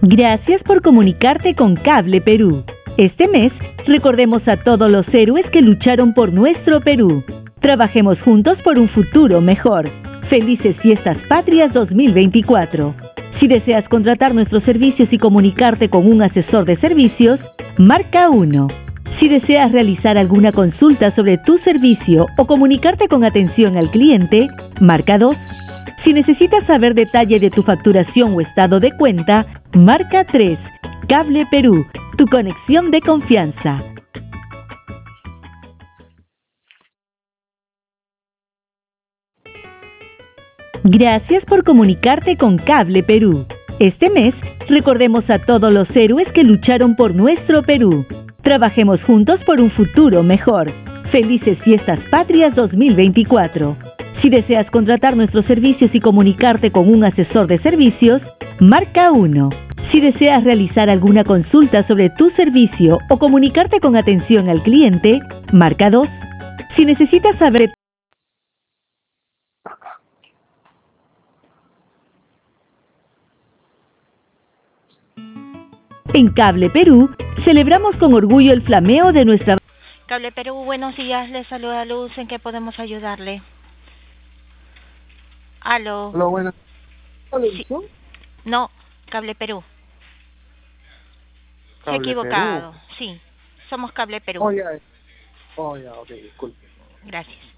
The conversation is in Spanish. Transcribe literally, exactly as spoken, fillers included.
Gracias por comunicarte con Cable Perú. Este mes, recordemos a todos los héroes que lucharon por nuestro Perú. Trabajemos juntos por un futuro mejor. Felices Fiestas Patrias dos mil veinticuatro. Si deseas contratar nuestros servicios y comunicarte con un asesor de servicios, marca uno. Si deseas realizar alguna consulta sobre tu servicio o comunicarte con atención al cliente, marca dos. Si necesitas saber detalle de tu facturación o estado de cuenta, marca tres. Cable Perú, tu conexión de confianza. Gracias por comunicarte con Cable Perú. Este mes, recordemos a todos los héroes que lucharon por nuestro Perú. Trabajemos juntos por un futuro mejor. Felices Fiestas Patrias dos mil veinticuatro. Si deseas contratar nuestros servicios y comunicarte con un asesor de servicios, marca uno. Si deseas realizar alguna consulta sobre tu servicio o comunicarte con atención al cliente, marca dos. Si necesitas saber... En Cable Perú, celebramos con orgullo el flameo de nuestra... Cable Perú, buenos días, le saluda Luz, ¿en qué podemos ayudarle? Aló. Hola, buenas. Sí. No, Cable Perú. Se ha Cable equivocado, Perú. sí, somos Cable Perú. Oh, ya. Oh, ya, ok, disculpe. Gracias.